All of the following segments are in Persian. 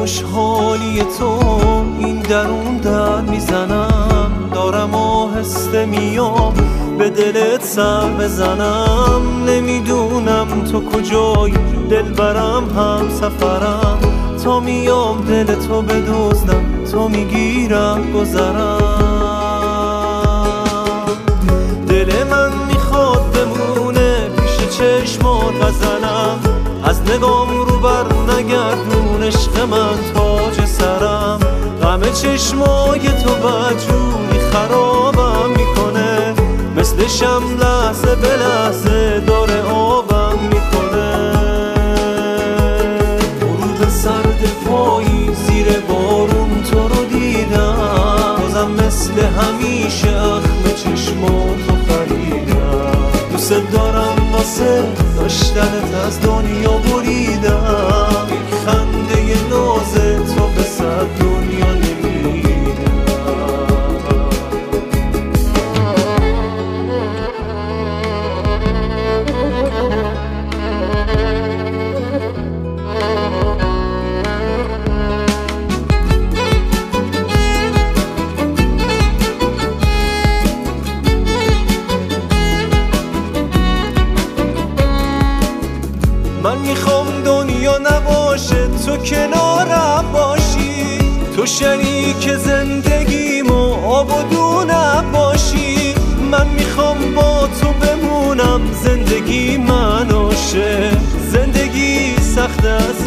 خوشحالی تو این درون در میزنم، دارم آهسته میام به دلت سر بزنم. نمیدونم تو کجایی دلبرم، هم سفرم، تا میام دل تو بدزدم، تو میگیرم گذرم. دل من میخواد بمونه پیش چشمات غزلم، از نگام رو بر نگردون عشق من تاج سرم. غم چشمای تو بدجوری خرابم میکنه، مثل شم لحظه به لحظه داره آبم میکنه. غروب سرد پایی زیر بارون تو رو دیدم، بازم مثل همیشه اخم چشماتو خریدم. دوست دارم واسه داشتنت از دنیا بریدم، یک خنده ناز تو به صد دنیا من میخوام دنیا نباشه تو کنارم باشی، تو شریک زندگیم و آب و دونم باشی. من میخوام با تو بمونم زندگی مناشه، زندگی سخت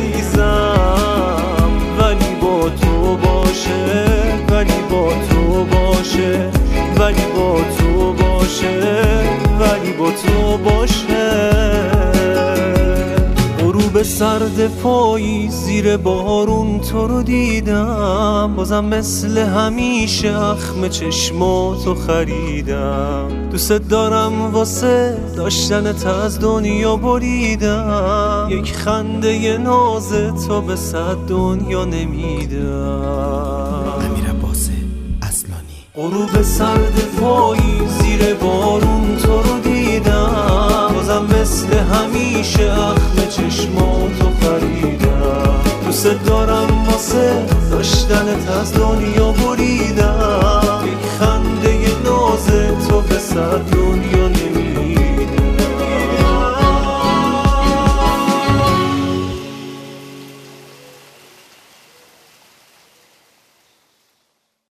عزیزم ولی با تو باشه، ولی با تو باشه، ولی با تو باشه، ولی با تو باشه. غروب سرد پایی زیر بارون تو رو دیدم، بازم مثل همیشه اخم چشماتو خریدم. دوست دارم واسه داشتنت از دنیا بریدم، یک خنده ناز تو به صد دنیا نمیدم. امیر عباس اصلانی. غروب سرد پایی زیر بارون تو رو دیدم، بازم مثل همیشه اخم چشماتو خریدم. دوست دارم واسه داشتنت از دنیا بریدم، یک خنده ناز تو به صد دنیا